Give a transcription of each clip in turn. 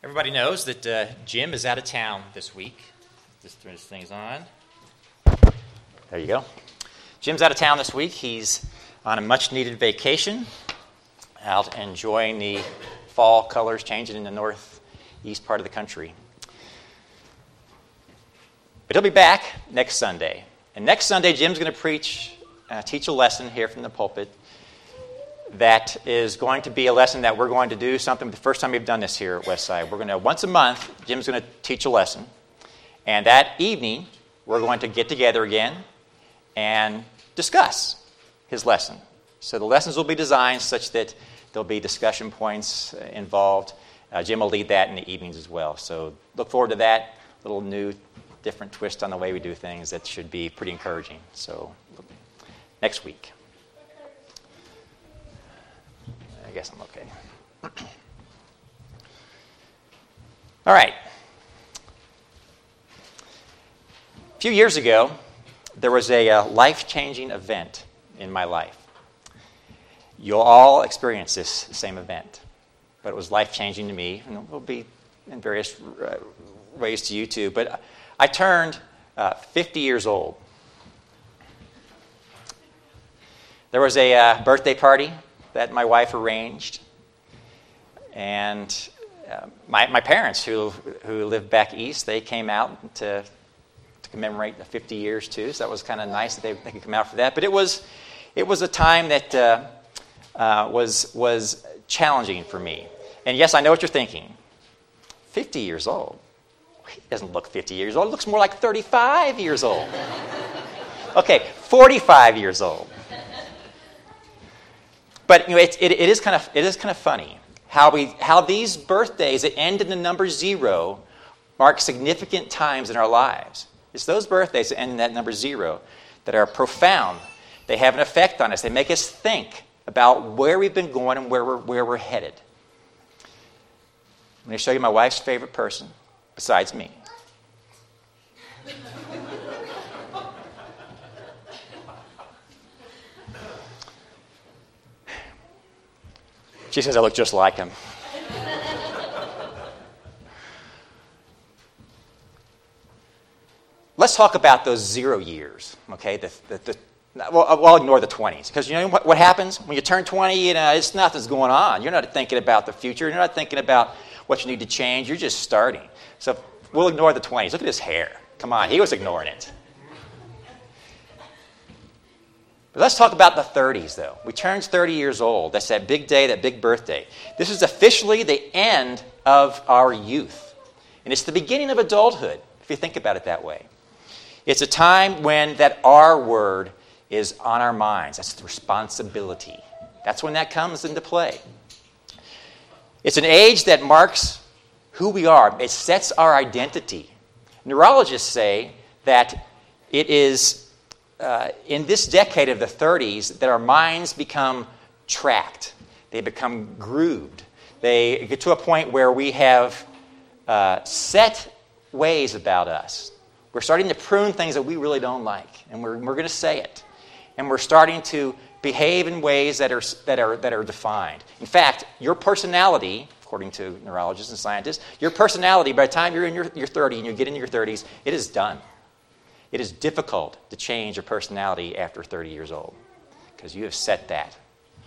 Everybody knows that Jim is out of town this week. Just turn this thing's on. There you go. Jim's out of town this week. He's on a much-needed vacation, out enjoying the fall colors changing in the northeast part of the country. But he'll be back next Sunday. And next Sunday, Jim's going to teach a lesson here from the pulpit that is going to be a lesson that we're going to do something the first time we've done this here at Westside. We're going to, once a month, Jim's going to teach a lesson. And that evening, we're going to get together again and discuss his lesson. So the lessons will be designed such that there'll be discussion points involved. Jim will lead that in the evenings as well. So look forward to that little new, different twist on the way we do things that should be pretty encouraging. So next week. I guess I'm okay. All right. A few years ago, there was a life-changing event in my life. You'll all experience this same event, but it was life-changing to me, and it will be in various ways to you too. But I turned 50 years old. There was a birthday party that my wife arranged, and my parents, who lived back east, they came out to commemorate the 50 years too. So that was kind of nice that they could come out for that. But it was a time that was challenging for me. And yes, I know what you're thinking. 50 years old. He doesn't look 50 years old. He looks more like 35 years old. Okay, 45 years old. But it is kind of funny how these birthdays that end in the number 0 mark significant times in our lives. It's those birthdays that end in that number 0 that are profound. They have an effect on us. They make us think about where we've been going and where we're headed. I'm going to show you my wife's favorite person besides me. She says I look just like him. Let's talk about those 0 years, okay? I'll ignore the 20s, because you know what happens? When you turn 20, it's nothing's going on. You're not thinking about the future. You're not thinking about what you need to change. You're just starting. So we'll ignore the 20s. Look at his hair. Come on, he was ignoring it. But let's talk about the 30s, though. We turned 30 years old. That's that big day, that big birthday. This is officially the end of our youth. And it's the beginning of adulthood, if you think about it that way. It's a time when that R word is on our minds. That's the responsibility. That's when that comes into play. It's an age that marks who we are. It sets our identity. Neurologists say that it is in this decade of the 30s that our minds become tracked. They become grooved. They get to a point where we have set ways about us. We're starting to prune things that we really don't like, and we're going to say it. And we're starting to behave in ways that are defined. In fact, your personality, according to neurologists and scientists, your personality, by the time you're in your 30 and you get into your 30s, it is done. It is difficult to change your personality after 30 years old because you have set that.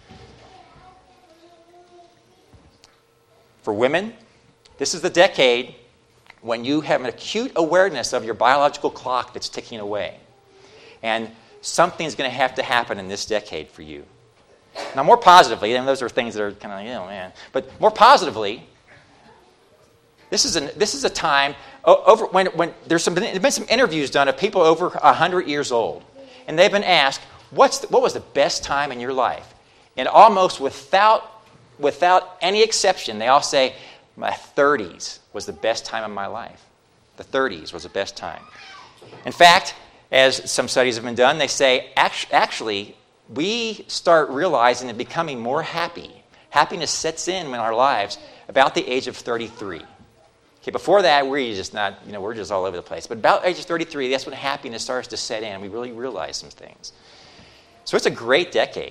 For women, this is the decade when you have an acute awareness of your biological clock that's ticking away. And something's going to have to happen in this decade for you. Now, more positively, and those are things that are kind of, man. But more positively, this is a time over when there's been some interviews done of people over 100 years old, and they've been asked, what was the best time in your life? And almost without any exception, they all say, my 30s was the best time of my life. The 30s was the best time. In fact, as some studies have been done, they say, actually, we start realizing and becoming more happy. Happiness sets in our lives about the age of 33. Okay, before that, we're just all over the place. But about age of 33, that's when happiness starts to set in. We really realize some things. So it's a great decade.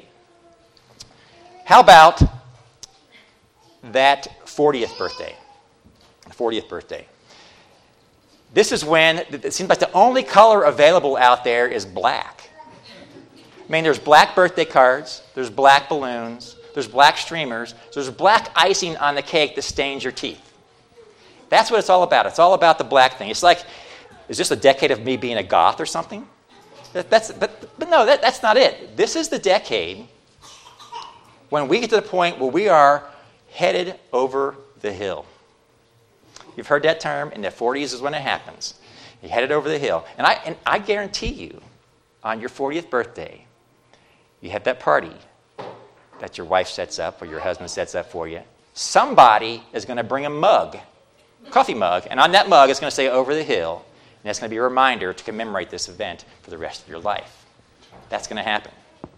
How about that 40th birthday? 40th birthday. This is when it seems like the only color available out there is black. I mean, there's black birthday cards, there's black balloons, there's black streamers, there's black icing on the cake that stains your teeth. That's what it's all about. It's all about the black thing. It's like, is this a decade of me being a goth or something? But no, that's not it. This is the decade when we get to the point where we are headed over the hill. You've heard that term, in the 40s is when it happens. You're headed over the hill. And I guarantee you, on your 40th birthday, you have that party that your wife sets up or your husband sets up for you. Somebody is going to bring a coffee mug, and on that mug it's going to say over the hill, and that's going to be a reminder to commemorate this event for the rest of your life. That's going to happen.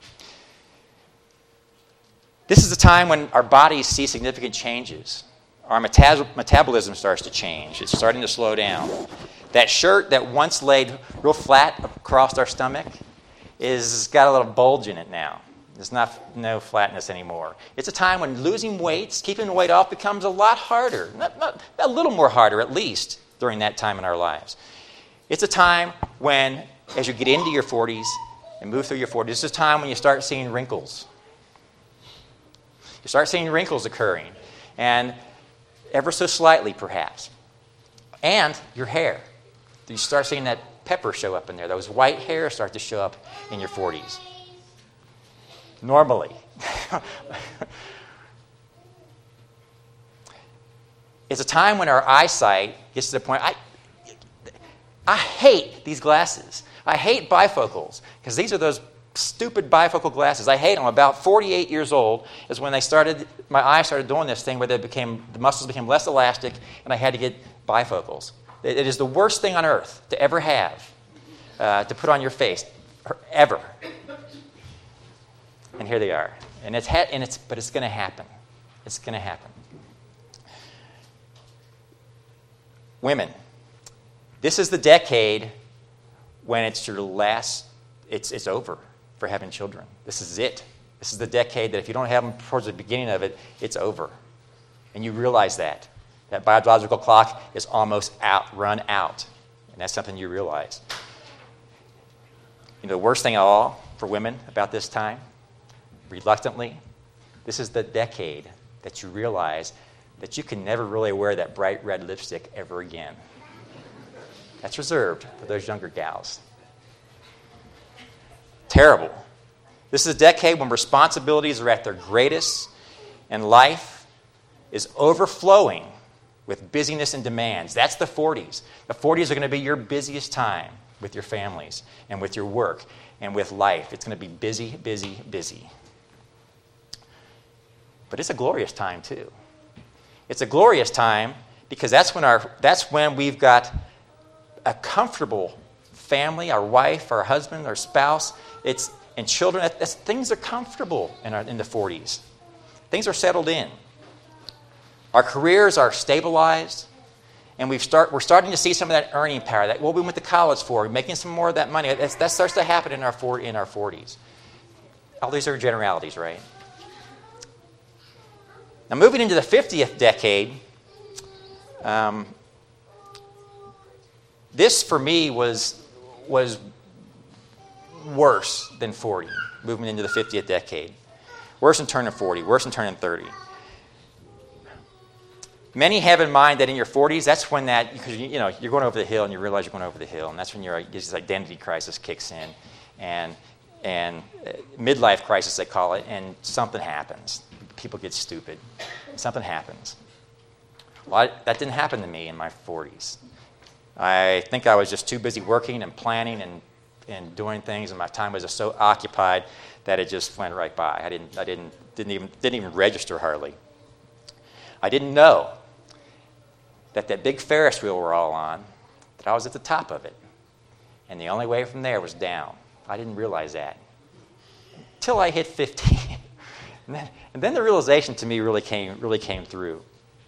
This is the time when our bodies see significant changes. Our metabolism starts to change. It's starting to slow down. That shirt that once laid real flat across our stomach is got a little bulge in it now. There's no flatness anymore. It's a time when losing weight, keeping the weight off, becomes a lot harder. Not a little more harder, at least, during that time in our lives. It's a time when, as you get into your 40s and move through your 40s, it's a time when you start seeing wrinkles. You start seeing wrinkles occurring. And ever so slightly, perhaps. And your hair. You start seeing that pepper show up in there. Those white hairs start to show up in your 40s. Normally. It's a time when our eyesight gets to the point, I hate these glasses. I hate bifocals, because these are those stupid bifocal glasses. I hate them. About 48 years old is when my eyes started doing this thing where the muscles became less elastic, and I had to get bifocals. It is the worst thing on earth to ever have, to put on your face, ever. And here they are. But it's going to happen. It's going to happen. Women, this is the decade when it's your last, it's over for having children. This is it. This is the decade that if you don't have them towards the beginning of it, it's over. And you realize that. That biological clock is almost run out. And that's something you realize. The worst thing of all for women about this time, reluctantly, this is the decade that you realize that you can never really wear that bright red lipstick ever again. That's reserved for those younger gals. Terrible. This is a decade when responsibilities are at their greatest and life is overflowing with busyness and demands. That's the 40s. The 40s are going to be your busiest time with your families and with your work and with life. It's going to be busy, busy, busy. But it's a glorious time too. It's a glorious time because that's when we've got a comfortable family, our wife, our husband, our spouse, and children. Things are comfortable in the 40s. Things are settled in. Our careers are stabilized, and we're starting to see some of that earning power, that what we went to college for, making some more of that money. That starts to happen in our 40s. All these are generalities, right? Now, moving into the 50th decade, this for me was worse than 40, moving into the 50th decade. Worse than turning 40, worse than turning 30. Many have in mind that in your 40s, that's when because you're going over the hill and you realize you're going over the hill, and that's when this identity crisis kicks in, and midlife crisis they call it, and something happens. People get stupid. Something happens. Well, that didn't happen to me in my 40s. I think I was just too busy working and planning and doing things, and my time was just so occupied that it just went right by. I didn't even register hardly. I didn't know that big Ferris wheel we're all on, that I was at the top of it, and the only way from there was down. I didn't realize that until I hit 50. And then the realization to me really came through.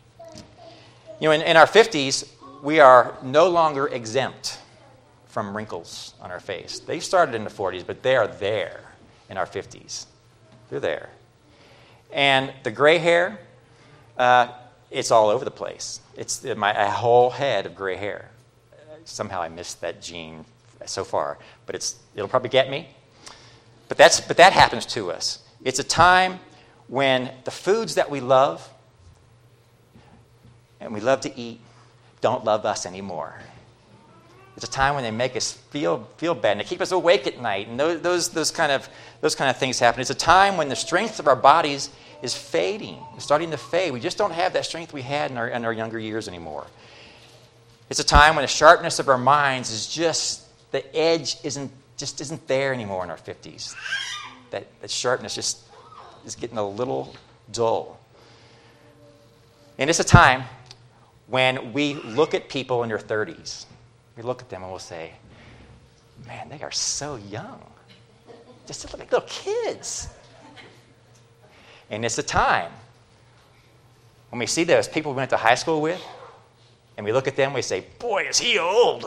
In our 50s, we are no longer exempt from wrinkles on our face. They started in the 40s, but they are there in our 50s. They're there. And the gray hair, it's all over the place. It's a whole head of gray hair. Somehow I missed that gene so far, but it'll probably get me. But that happens to us. It's a time when the foods that we love and we love to eat don't love us anymore. It's a time when they make us feel bad and they keep us awake at night, and those kind of things happen. It's a time when the strength of our bodies is fading. It's starting to fade. We just don't have that strength we had in our younger years anymore. It's a time when the sharpness of our minds is just, the edge isn't there anymore in our 50s. That sharpness just is getting a little dull. And it's a time when we look at people in their 30s. We look at them and we'll say, man, they are so young. Just look like little kids. And it's a time when we see those people we went to high school with, and we look at them and we say, boy, is he old.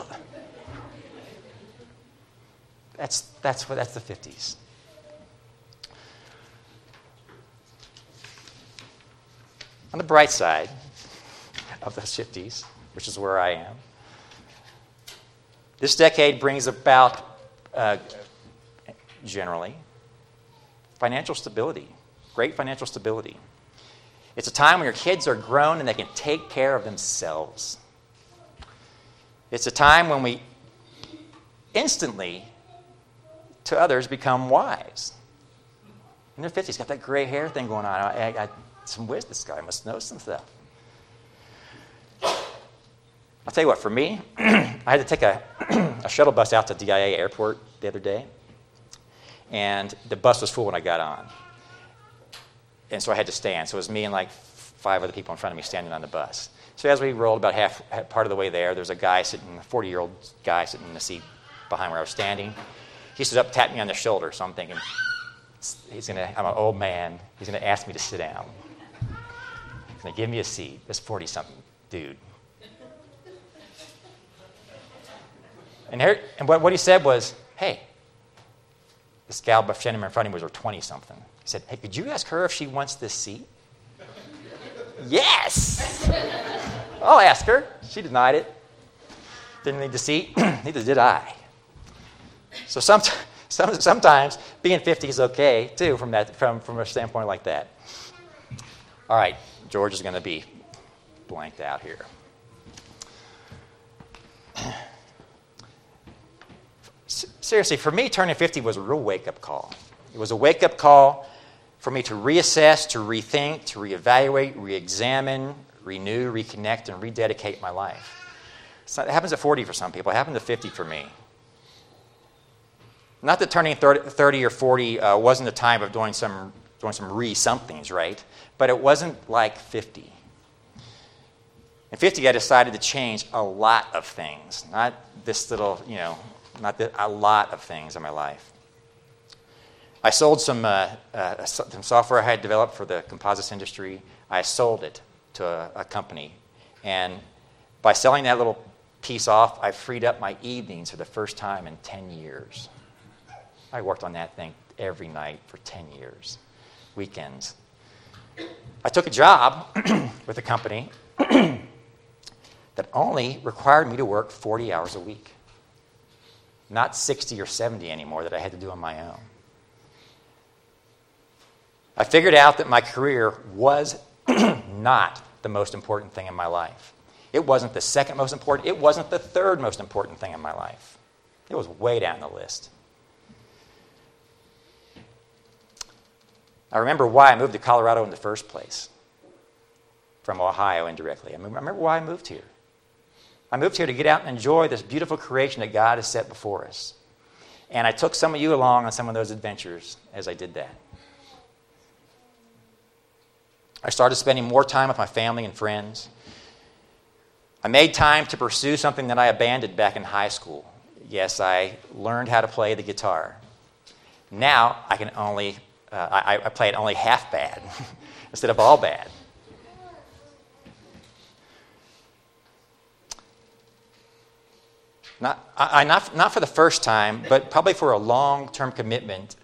That's the 50s. On the bright side of those 50s, which is where I am, this decade brings about, generally, financial stability, great financial stability. It's a time when your kids are grown and they can take care of themselves. It's a time when we instantly, to others, become wise. In their 50s, got that gray hair thing going on. I got some wisdom. This guy must know some stuff. I'll tell you what, for me, I had to take a shuttle bus out to DIA Airport the other day, and the bus was full when I got on. And so I had to stand. So it was me and like 5 other people in front of me standing on the bus. So as we rolled about half part of the way there's a guy sitting, a 40-year-old guy sitting in the seat behind where I was standing. He stood up, tapped me on the shoulder, so I'm thinking, I'm an old man, he's going to ask me to sit down. He's going to give me a seat, this 40-something dude. And what he said was, hey, this gal standing in front of me was her 20-something. He said, hey, could you ask her if she wants this seat? Yes! I'll ask her. She denied it. Didn't need the seat. Neither did I. So sometimes being 50 is okay, too, from a standpoint like that. All right, George is going to be blanked out here. Seriously, for me, turning 50 was a real wake-up call. It was a wake-up call for me to reassess, to rethink, to reevaluate, reexamine, renew, reconnect, and rededicate my life. It happens at 40 for some people. It happened at 50 for me. Not that turning 30 or 40 wasn't a time of doing some re-somethings, right? But it wasn't like 50. In 50, I decided to change a lot of things. Not this little, a lot of things in my life. I sold some software I had developed for the composites industry. I sold it to a company. And by selling that little piece off, I freed up my evenings for the first time in 10 years. I worked on that thing every night for 10 years, weekends. I took a job with a company that only required me to work 40 hours a week. Not 60 or 70 anymore that I had to do on my own. I figured out that my career was not the most important thing in my life. It wasn't the second most important. It wasn't the third most important thing in my life. It was way down the list. I remember why I moved to Colorado in the first place. From Ohio, indirectly. I remember why I moved here. I moved here to get out and enjoy this beautiful creation that God has set before us. And I took some of you along on some of those adventures as I did that. I started spending more time with my family and friends. I made time to pursue something that I abandoned back in high school. Yes, I learned how to play the guitar. Now I can only, I play it only half bad instead of all bad. Not for the first time, but probably for a long-term commitment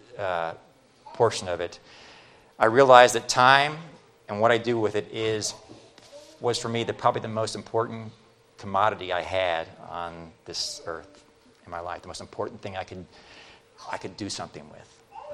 portion of it, I realized that time and what I do with it is was for me probably the most important commodity I had on this earth in my life, the most important thing I could do something with.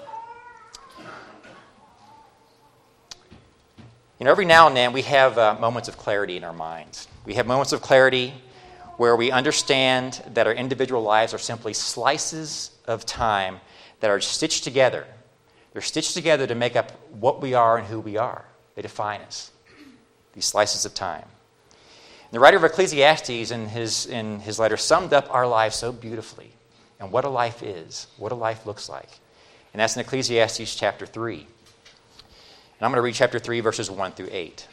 Every now and then we have moments of clarity in our minds. We have moments of clarity where we understand that our individual lives are simply slices of time that are stitched together. They're stitched together to make up what we are and who we are. They define us, these slices of time. And the writer of Ecclesiastes in his letter summed up our lives so beautifully and what a life is, what a life looks like. And that's in Ecclesiastes chapter 3. And I'm going to read chapter 3, verses 1 through 8.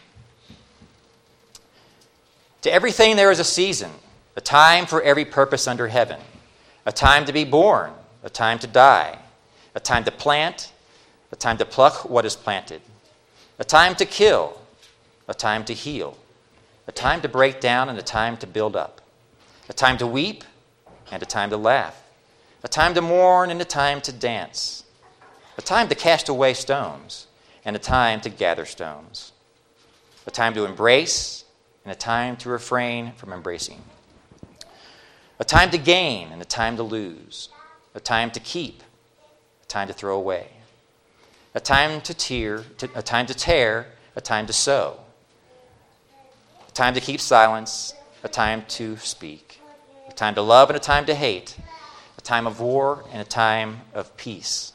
To everything there is a season, a time for every purpose under heaven, a time to be born, a time to die, a time to plant, a time to pluck what is planted, a time to kill, a time to heal, a time to break down and a time to build up, a time to weep and a time to laugh, a time to mourn and a time to dance, a time to cast away stones and a time to gather stones, a time to embrace and a time to refrain from embracing, a time to gain and a time to lose, a time to keep, a time to throw away, a time to tear, a time to tear, a time to sow, a time to keep silence, a time to speak, a time to love and a time to hate, a time of war and a time of peace.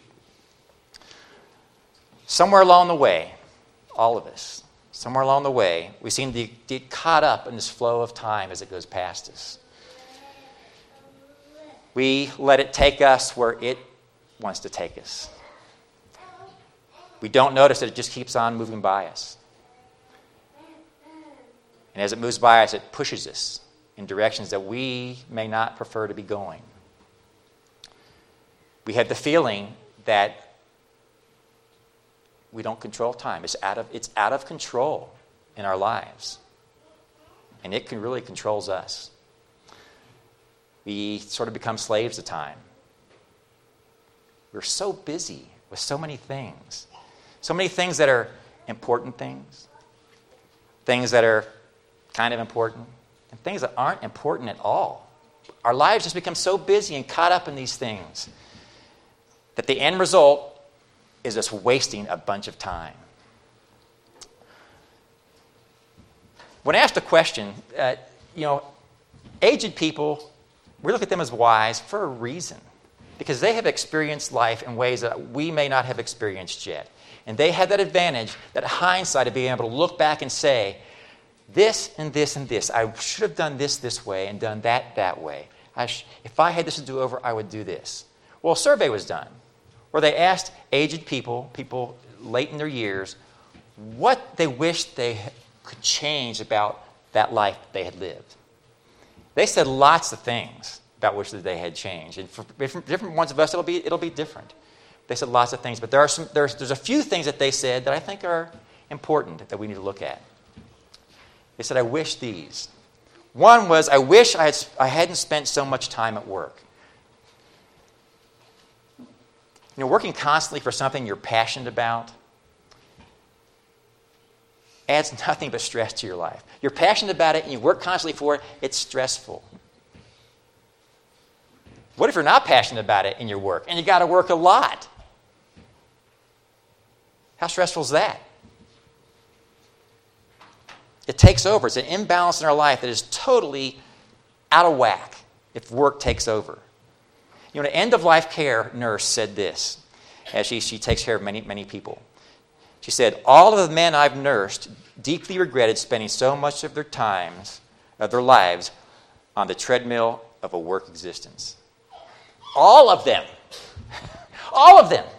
Somewhere along the way, all of us, somewhere along the way, we seem to get caught up in this flow of time as it goes past us. We let it take us where it wants to take us. We don't notice that it just keeps on moving by us. And as it moves by us, it pushes us in directions that we may not prefer to be going. We have the feeling that we don't control time. It's out of control in our lives. And it really controls us. We sort of become slaves to time. We're so busy with so many things. So many things that are important things that are kind of important, and things that aren't important at all. Our lives just become so busy and caught up in these things that the end result is us wasting a bunch of time. When asked a question, aged people, we look at them as wise for a reason, because they have experienced life in ways that we may not have experienced yet. And they have that advantage, that hindsight of being able to look back and say, this and this and this, I should have done this way and done that way. If I had this to do over, I would do this. Well, a survey was done where they asked aged people late in their years, what they wished they could change about that life they had lived. They said lots of things about which they had changed. And for different ones of us, it'll be different. They said lots of things, but there's a few things that they said that I think are important that we need to look at. They said, I wish these. One was, I wish I hadn't spent so much time at work. Working constantly for something you're passionate about adds nothing but stress to your life. You're passionate about it and you work constantly for it, it's stressful. What if you're not passionate about it in your work and you got to work a lot? How stressful is that? It takes over. It's an imbalance in our life that is totally out of whack if work takes over. An end-of-life care nurse said this, as she takes care of many, many people. She said, all of the men I've nursed deeply regretted spending so much of their lives on the treadmill of a work existence. All of them. All of them.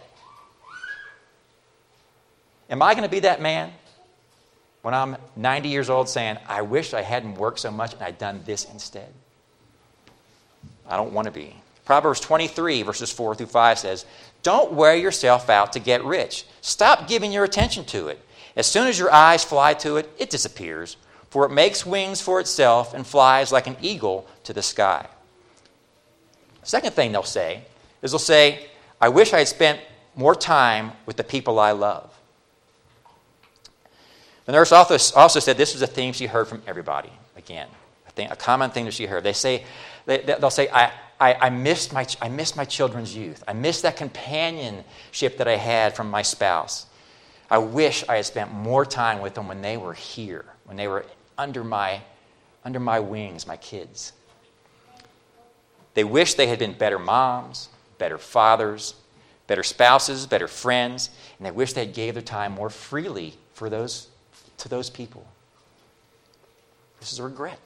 Am I going to be that man when I'm 90 years old saying, I wish I hadn't worked so much and I'd done this instead? I don't want to be. Proverbs 23, verses 4 through 5 says, don't wear yourself out to get rich. Stop giving your attention to it. As soon as your eyes fly to it, it disappears, for it makes wings for itself and flies like an eagle to the sky. Second thing they'll say, I wish I had spent more time with the people I love. The nurse also said this was a theme she heard from everybody. Again, a common thing that she heard. They'll say, I missed my children's youth. I missed that companionship that I had from my spouse. I wish I had spent more time with them when they were here, when they were under my wings, my kids. They wish they had been better moms, better fathers, better spouses, better friends, and they wish they had gave their time more freely to those people. This is a regret.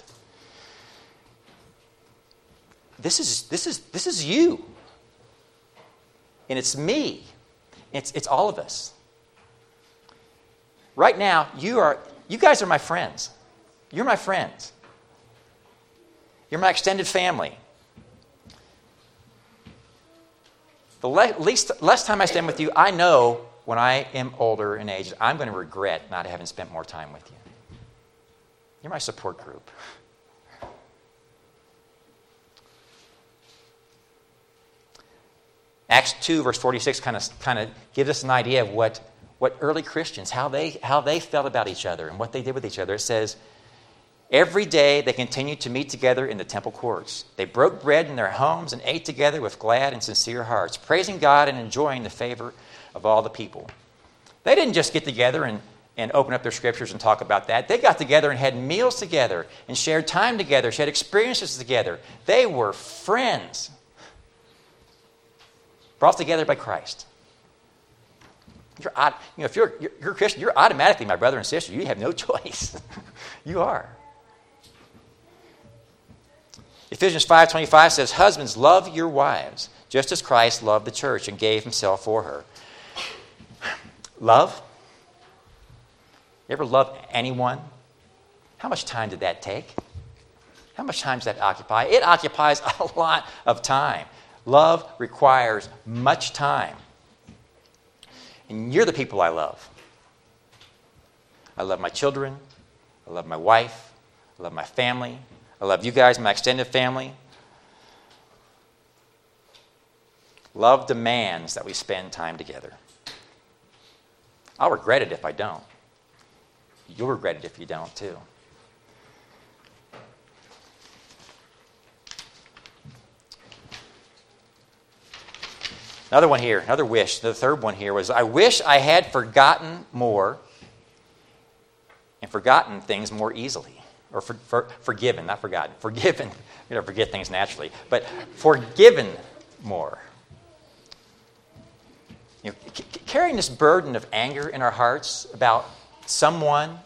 This is you. And it's me. It's all of us. Right now, you guys are my friends. You're my friends. You're my extended family. The less time I spend with you, I know when I am older in age, I'm going to regret not having spent more time with you. You're my support group. Acts 2, verse 46 kind of gives us an idea of what early Christians, how they felt about each other and what they did with each other. It says, every day they continued to meet together in the temple courts. They broke bread in their homes and ate together with glad and sincere hearts, praising God and enjoying the favor of all the people. They didn't just get together and open up their scriptures and talk about that. They got together and had meals together and shared time together, shared experiences together. They were friends, brought together by Christ. If you're a Christian, you're automatically my brother and sister. You have no choice. You are. Ephesians 5:25 says, husbands, love your wives, just as Christ loved the church and gave himself for her. Love? You ever loved anyone? How much time did that take? How much time does that occupy? It occupies a lot of time. Love requires much time. And you're the people I love. I love my children. I love my wife. I love my family. I love you guys, my extended family. Love demands that we spend time together. I'll regret it if I don't. You'll regret it if you don't, too. Another one here, another wish. The third one here was, I wish I had forgotten more and forgotten things more easily. Or forgiven, not forgotten. Forgiven. You don't forget things naturally. But forgiven more. Carrying this burden of anger in our hearts about someone,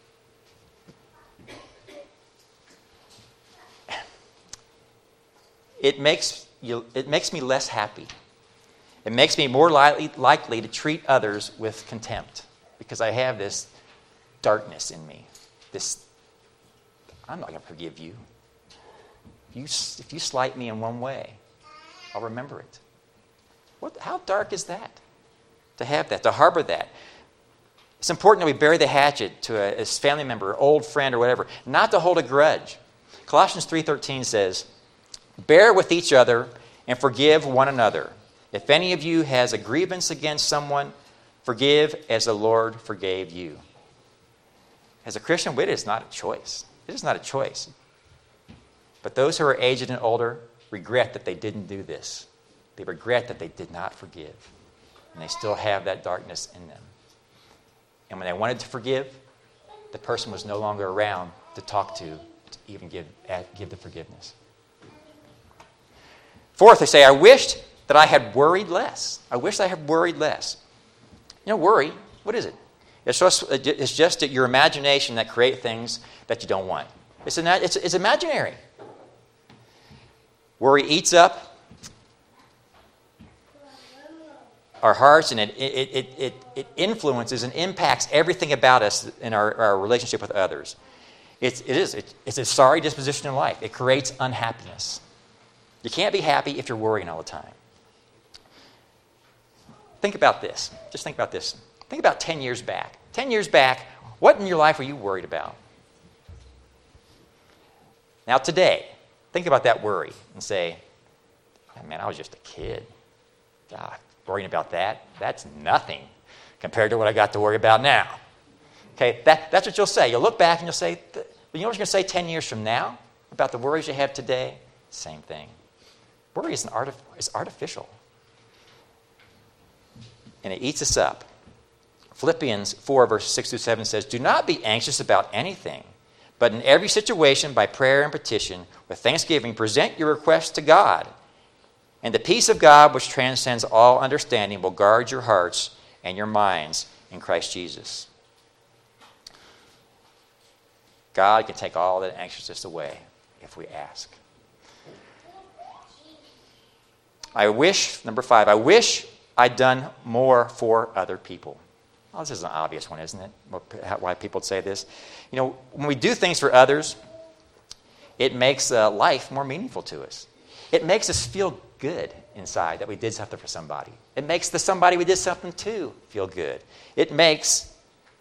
it makes me less happy. It makes me more likely to treat others with contempt because I have this darkness in me. I'm not going to forgive you. If you slight me in one way, I'll remember it. How dark is that? To have that, to harbor that. It's important that we bury the hatchet to a family member, old friend, or whatever, not to hold a grudge. Colossians 3:13 says, bear with each other and forgive one another. If any of you has a grievance against someone, forgive as the Lord forgave you. As a Christian, it is not a choice. It is not a choice. But those who are aged and older regret that they didn't do this. They regret that they did not forgive. And they still have that darkness in them. And when they wanted to forgive, the person was no longer around to talk to even give the forgiveness. Fourth, they say, I wished that I had worried less. I wish I had worried less. Worry, what is it? It's just your imagination that creates things that you don't want. It's imaginary. Worry eats up our hearts, and it influences and impacts everything about us in our relationship with others. It's a sorry disposition in life. It creates unhappiness. You can't be happy if you're worrying all the time. Think about this. Just think about this. Think about 10 years back. 10 years back, what in your life were you worried about? Now today, think about that worry and say, man, I was just a kid. God, worrying about that, that's nothing compared to what I got to worry about now. Okay, that's what you'll say. You'll look back and you'll say, you know what you're going to say 10 years from now about the worries you have today? Same thing. Worry is artificial. And it eats us up. Philippians 4, verses 6 through 7 says, do not be anxious about anything, but in every situation, by prayer and petition, with thanksgiving, present your requests to God. And the peace of God, which transcends all understanding, will guard your hearts and your minds in Christ Jesus. God can take all that anxiousness away if we ask. Number 5, I wish I'd done more for other people. Well, this is an obvious one, isn't it? Why people say this. You know, when we do things for others, it makes life more meaningful to us. It makes us feel good inside that we did something for somebody. It makes the somebody we did something to feel good. It makes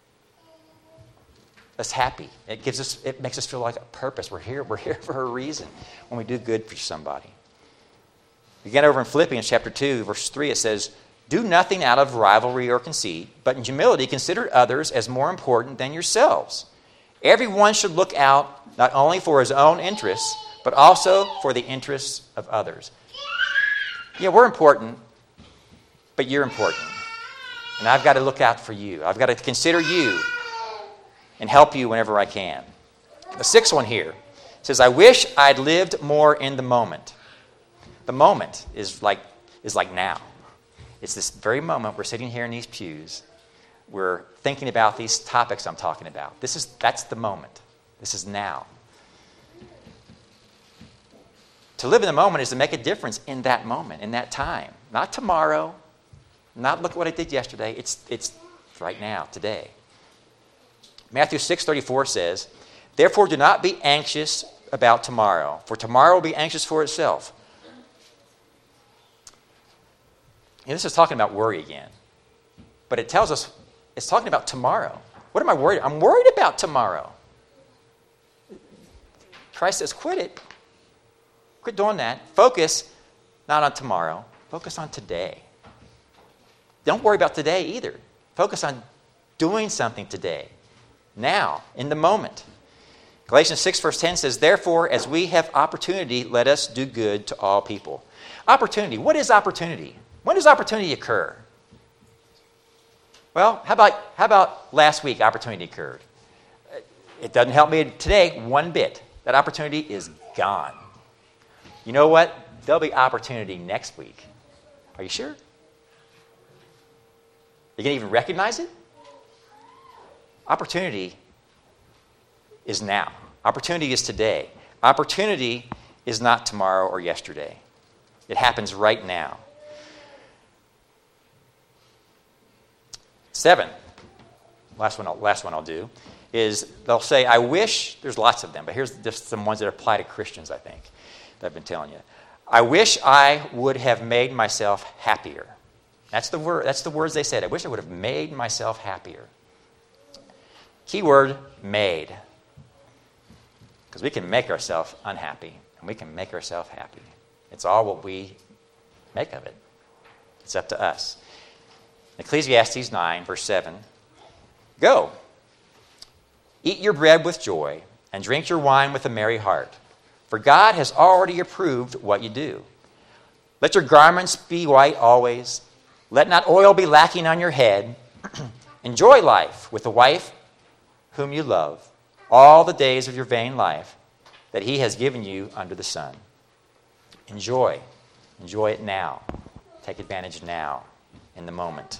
us happy. It makes us feel like a purpose. We're here for a reason when we do good for somebody. Again, over in Philippians chapter 2, verse 3, it says, do nothing out of rivalry or conceit, but in humility consider others as more important than yourselves. Everyone should look out not only for his own interests, but also for the interests of others. Yeah, we're important, but you're important. And I've got to look out for you. I've got to consider you and help you whenever I can. The 6th one here says, I wish I'd lived more in the moment. The moment is like now. It's this very moment we're sitting here in these pews. We're thinking about these topics I'm talking about. That's the moment. This is now. To live in the moment is to make a difference in that moment, in that time. Not tomorrow. Not look at what I did yesterday. It's right now, today. Matthew 6:34 says, therefore do not be anxious about tomorrow, for tomorrow will be anxious for itself. And this is talking about worry again. But it tells us it's talking about tomorrow. What am I worried about? I'm worried about tomorrow. Christ says, quit it. Quit doing that. Focus not on tomorrow. Focus on today. Don't worry about today either. Focus on doing something today. Now, in the moment. Galatians 6, verse 10 says, therefore, as we have opportunity, let us do good to all people. Opportunity. What is opportunity? When does opportunity occur? Well, how about last week opportunity occurred? It doesn't help me today one bit. That opportunity is gone. You know what? There'll be opportunity next week. Are you sure? You can even recognize it? Opportunity is now. Opportunity is today. Opportunity is not tomorrow or yesterday. It happens right now. 7, last one I'll do, is they'll say, I wish, there's lots of them, but here's just some ones that apply to Christians, I think, that I've been telling you. I wish I would have made myself happier. That's the words they said. I wish I would have made myself happier. Key word, made. Because we can make ourselves unhappy, and we can make ourselves happy. It's all what we make of it. It's up to us. Ecclesiastes 9, verse 7, go, eat your bread with joy, and drink your wine with a merry heart, for God has already approved what you do. Let your garments be white always. Let not oil be lacking on your head. Enjoy life with the wife whom you love, all the days of your vain life that he has given you under the sun. Enjoy. Enjoy it now. Take advantage now, in the moment.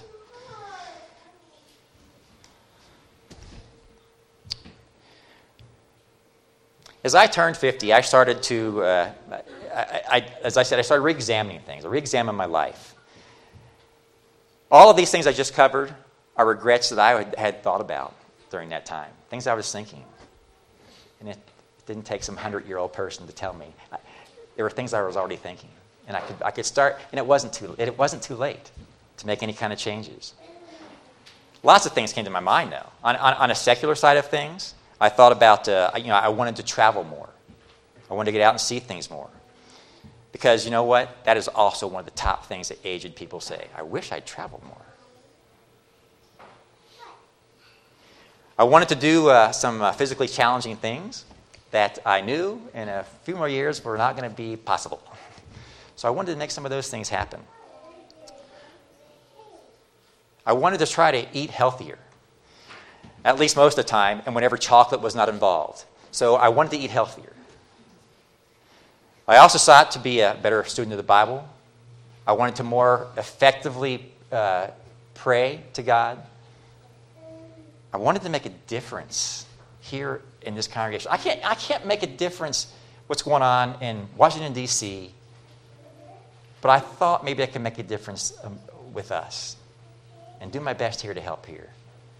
As I turned 50, I started to, as I said, I started re-examining things. I re-examined my life. All of these things I just covered are regrets that I had thought about during that time, things I was thinking. And it didn't take some 100-year-old person to tell me. There were things I was already thinking. And I could start, and it wasn't too late to make any kind of changes. Lots of things came to my mind, though. On a secular side of things, I thought about, I wanted to travel more. I wanted to get out and see things more. Because you know what? That is also one of the top things that aged people say. I wish I'd traveled more. I wanted to do some physically challenging things that I knew in a few more years were not going to be possible. So I wanted to make some of those things happen. I wanted to try to eat healthier, at least most of the time, and whenever chocolate was not involved. So I wanted to eat healthier. I also sought to be a better student of the Bible. I wanted to more effectively pray to God. I wanted to make a difference here in this congregation. I can't make a difference what's going on in Washington, D.C., but I thought maybe I could make a difference with us and do my best here to help here.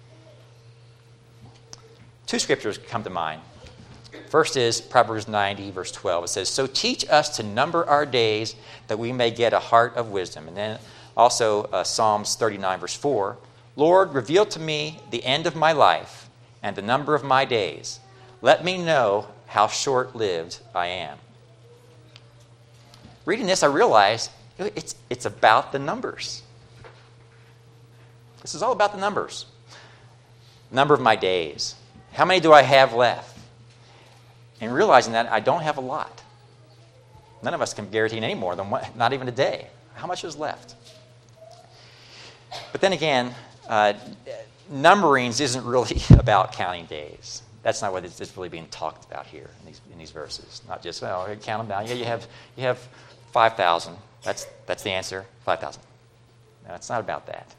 Two scriptures come to mind. First is Proverbs 90, verse 12. It says, "So teach us to number our days that we may get a heart of wisdom." And then also Psalms 39, verse 4. "Lord, reveal to me the end of my life and the number of my days. Let me know how short-lived I am." Reading this, I realized it's about the numbers. This is all about the numbers. Number of my days. How many do I have left? And realizing that I don't have a lot. None of us can guarantee any more than one, not even a day. How much is left? But then again, numberings isn't really about counting days. That's not what it's really being talked about here in these verses. Not just, well, count them down. Yeah, you have 5,000. That's the answer. 5,000. No, it's not about that.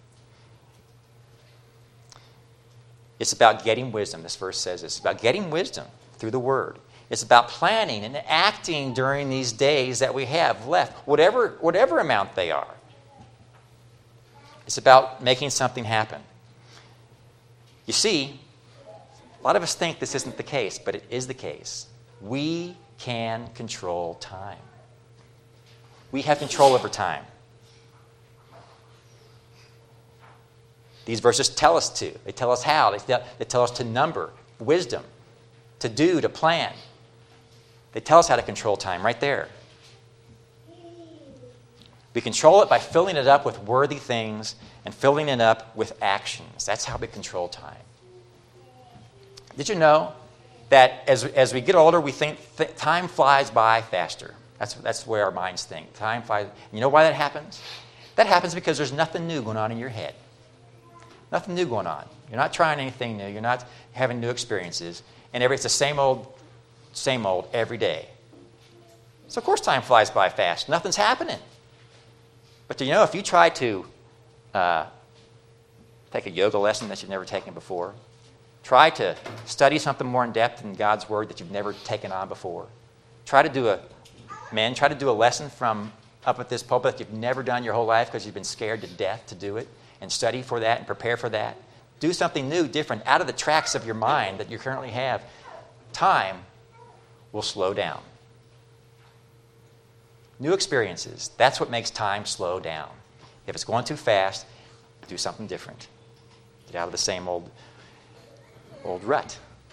It's about getting wisdom. This verse says it's about getting wisdom through the Word. It's about planning and acting during these days that we have left, whatever amount they are. It's about making something happen. You see, a lot of us think this isn't the case, but it is the case. We can control time. We have control over time. These verses tell us to. They tell us how. They tell us to number, wisdom, to do, to plan. They tell us how to control time right there. We control it by filling it up with worthy things and filling it up with actions. That's how we control time. Did you know that as we get older, we think time flies by faster? That's where our minds think. Time flies. You know why that happens? That happens because there's nothing new going on in your head. Nothing new going on. You're not trying anything new. You're not having new experiences. And it's the same old every day. So of course time flies by fast. Nothing's happening. But you know, if you try to take a yoga lesson that you've never taken before, try to study something more in depth in God's Word that you've never taken on before, try to do a lesson from up at this pulpit that you've never done your whole life because you've been scared to death to do it, and study for that and prepare for that. Do something new, different, out of the tracks of your mind that you currently have. Time will slow down. New experiences, that's what makes time slow down. If it's going too fast, do something different. Get out of the same old rut.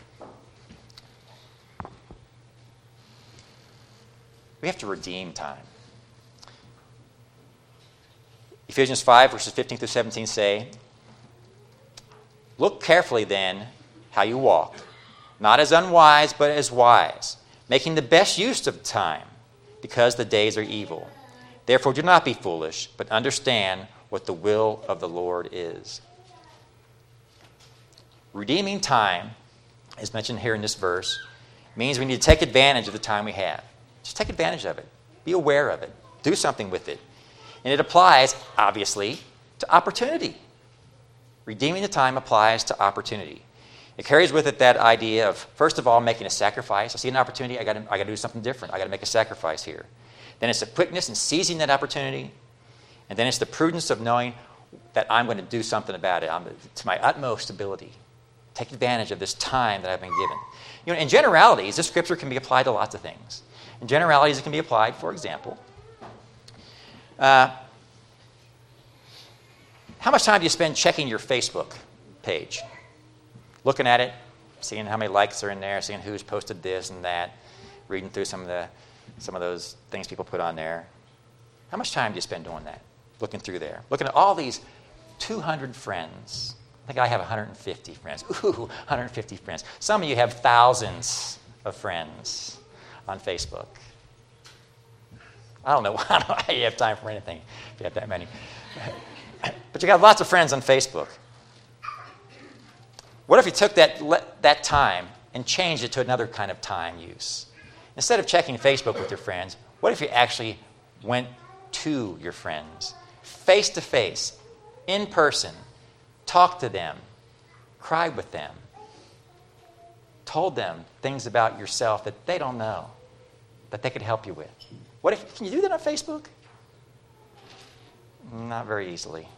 We have to redeem time. Ephesians 5, verses 15 through 17 say, "Look carefully then how you walk, not as unwise, but as wise, making the best use of time, because the days are evil. Therefore do not be foolish, but understand what the will of the Lord is." Redeeming time, as mentioned here in this verse, means we need to take advantage of the time we have. Just take advantage of it. Be aware of it. Do something with it. And it applies, obviously, to opportunity. Redeeming the time applies to opportunity. It carries with it that idea of, first of all, making a sacrifice. I see an opportunity, I got to do something different. I got to make a sacrifice here. Then it's the quickness in seizing that opportunity. And then it's the prudence of knowing that I'm going to do something about it. To my utmost ability. Take advantage of this time that I've been given. You know, in generalities, this scripture can be applied to lots of things. In generalities, it can be applied, for example, how much time do you spend checking your Facebook page? Looking at it, seeing how many likes are in there, seeing who's posted this and that, reading through some of those things people put on there. How much time do you spend doing that? Looking through there. Looking at all these 200 friends I think I have 150 friends. Ooh, 150 friends. Some of you have thousands of friends on Facebook. I don't know how you have time for anything if you have that many. But you got lots of friends on Facebook. What if you took that time and changed it to another kind of time use? Instead of checking Facebook with your friends, what if you actually went to your friends, face to face, in person, talked to them, cried with them, told them things about yourself that they don't know, that they could help you with? Can you do that on Facebook? Not very easily.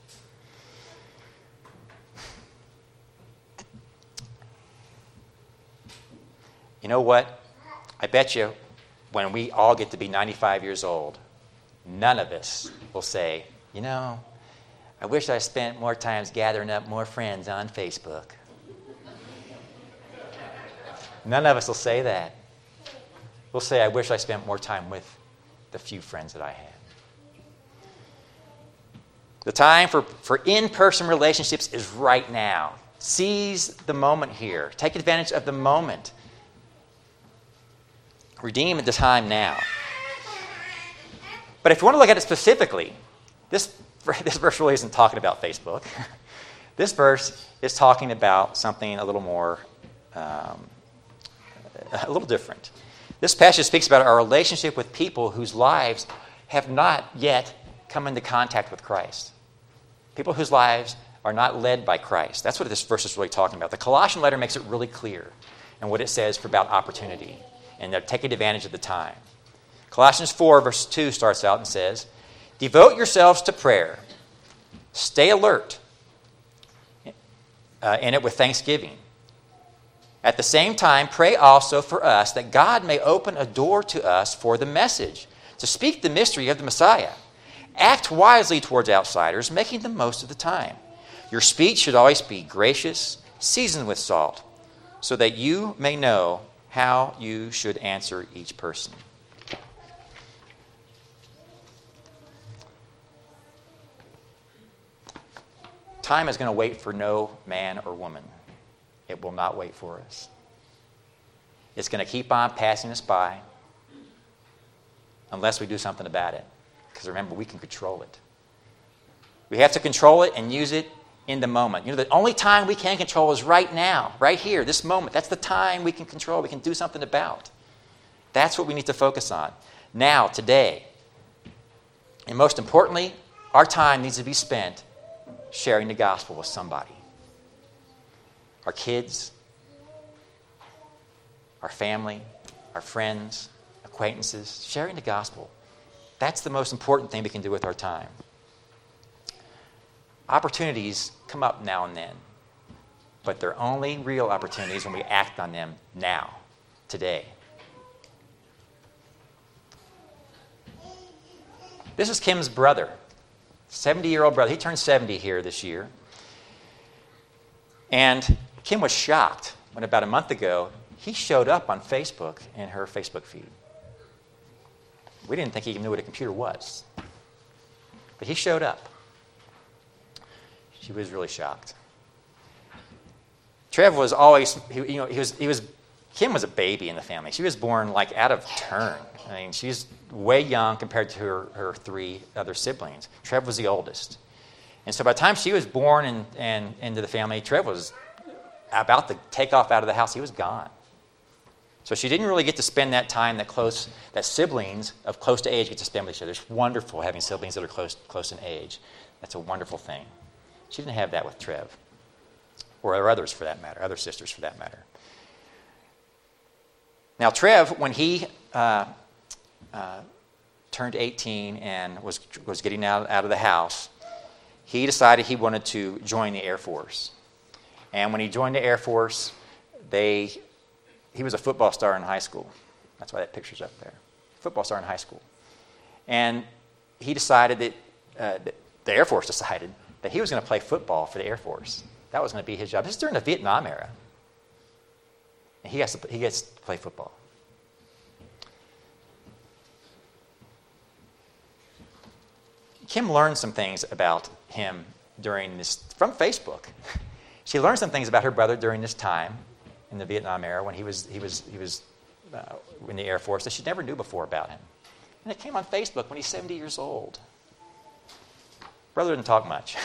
You know what? I bet you when we all get to be 95 years old, none of us will say, I wish I spent more times gathering up more friends on Facebook. None of us will say that. We'll say, I wish I spent more time with the few friends that I had. The time for in-person relationships is right now. Seize the moment here. Take advantage of the moment. Redeem the time now. But if you want to look at it specifically, this verse really isn't talking about Facebook. This verse is talking about something a little more, a little different. This passage speaks about our relationship with people whose lives have not yet come into contact with Christ. People whose lives are not led by Christ. That's what this verse is really talking about. The Colossian letter makes it really clear in what it says about opportunity and they're taking advantage of the time. Colossians 4, verse 2 starts out and says, devote yourselves to prayer. Stay alert in it with thanksgiving. At the same time, pray also for us that God may open a door to us for the message, to speak the mystery of the Messiah. Act wisely towards outsiders, making the most of the time. Your speech should always be gracious, seasoned with salt, so that you may know how you should answer each person. Time is going to wait for no man or woman. It will not wait for us. It's going to keep on passing us by unless we do something about it. Because remember, we can control it. We have to control it and use it in the moment. The only time we can control is right now, right here, this moment. That's the time we can control, we can do something about. That's what we need to focus on. Now, today. And most importantly, our time needs to be spent sharing the gospel with somebody. Our kids, our family, our friends, acquaintances, sharing the gospel. That's the most important thing we can do with our time. Opportunities come up now and then, but they're only real opportunities when we act on them now, today. This is Kim's brother, 70-year-old brother. He turned 70 here this year. And Kim was shocked when about a month ago, he showed up on Facebook in her Facebook feed. We didn't think he even knew what a computer was. But he showed up. She was really shocked. Trev was always, Kim was a baby in the family. She was born like out of turn. I mean, she's way young compared to her three other siblings. Trev was the oldest. And so by the time she was born and into the family, Trev was about to take off out of the house. He was gone. So she didn't really get to spend that time that siblings of close to age get to spend with each other. It's wonderful having siblings that are close in age. That's a wonderful thing. She didn't have that with Trev. Or others for that matter, other sisters for that matter. Now Trev, when he turned 18 and was getting out of the house, he decided he wanted to join the Air Force. And when he joined the Air Force, he was a football star in high school. That's why that picture's up there. Football star in high school. And he decided that the Air Force decided that he was going to play football for the Air Force. That was going to be his job. This is during the Vietnam era. And he gets to play football. Kim learned some things about him from Facebook. She learned some things about her brother during this time in the Vietnam era when he was in the Air Force that she never knew before about him. And it came on Facebook when he's 70 years old. Brother didn't talk much.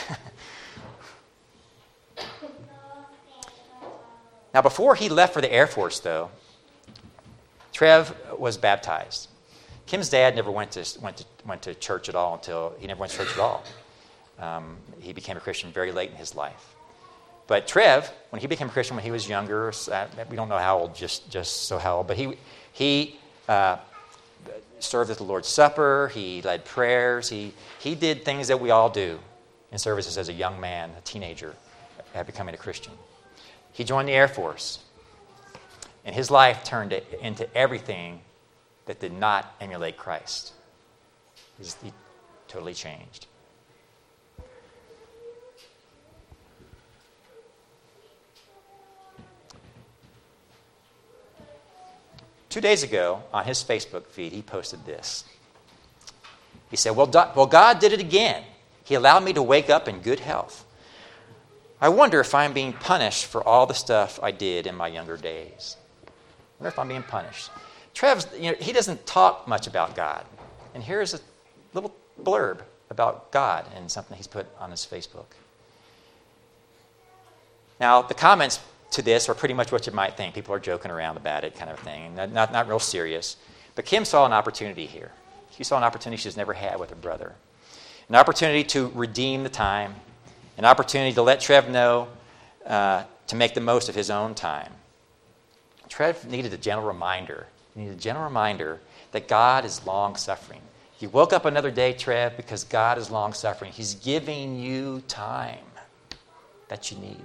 Now, before he left for the Air Force, though, Trev was baptized. Kim's dad never went to church at all until he never went to church at all. He became a Christian very late in his life. But Trev, when he became a Christian when he was younger, we don't know how old, just so how old, but he served at the Lord's Supper. He led prayers. He did things that we all do in services as a young man, a teenager, becoming a Christian. He joined the Air Force, and his life turned into everything that did not emulate Christ. He totally changed. Two days ago, on his Facebook feed, he posted this. He said, well, God did it again. He allowed me to wake up in good health. I wonder if I'm being punished for all the stuff I did in my younger days. I wonder if I'm being punished. Trev's, he doesn't talk much about God. And here's a little blurb about God and something he's put on his Facebook. Now, the comments to this are pretty much what you might think. People are joking around about it, kind of thing, not real serious. But Kim saw an opportunity here. She saw an opportunity she's never had with her brother. An opportunity to redeem the time. An opportunity to let Trev know to make the most of his own time. Trev needed a gentle reminder. He needed a gentle reminder that God is long-suffering. You woke up another day, Trev, because God is long-suffering. He's giving you time that you need.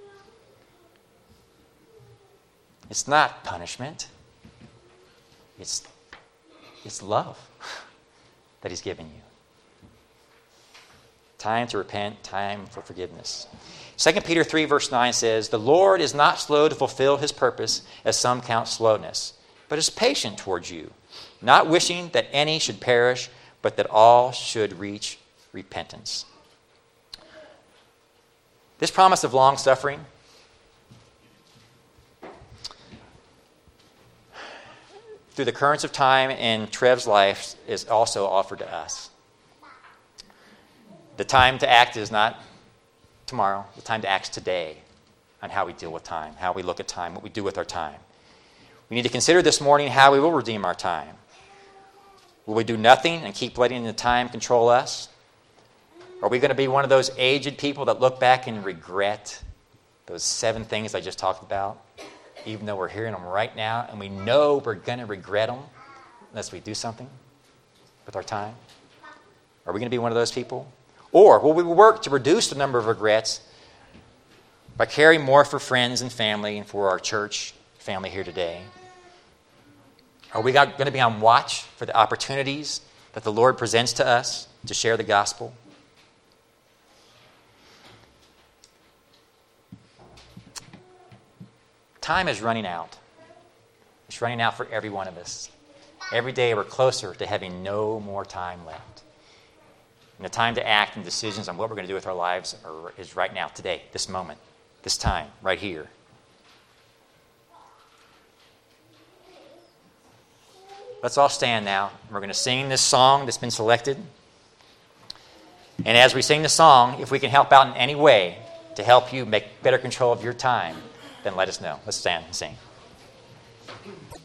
It's not punishment. It's love that he's giving you. Time to repent, time for forgiveness. 2 Peter 3 verse 9 says, the Lord is not slow to fulfill his purpose, as some count slowness, but is patient towards you, not wishing that any should perish, but that all should reach repentance. This promise of long-suffering through the currents of time in Trev's life is also offered to us. The time to act is not tomorrow. The time to act is today on how we deal with time, how we look at time, what we do with our time. We need to consider this morning how we will redeem our time. Will we do nothing and keep letting the time control us? Are we going to be one of those aged people that look back and regret those 7 things I just talked about, even though we're hearing them right now and we know we're going to regret them unless we do something with our time? Are we going to be one of those people? Or will we work to reduce the number of regrets by caring more for friends and family and for our church family here today? Are we going to be on watch for the opportunities that the Lord presents to us to share the gospel? Time is running out. It's running out for every one of us. Every day we're closer to having no more time left. And the time to act and decisions on what we're going to do with our lives is right now, today, this moment, this time, right here. Let's all stand now. We're going to sing this song that's been selected. And as we sing the song, if we can help out in any way to help you make better control of your time, then let us know. Let's stand and sing.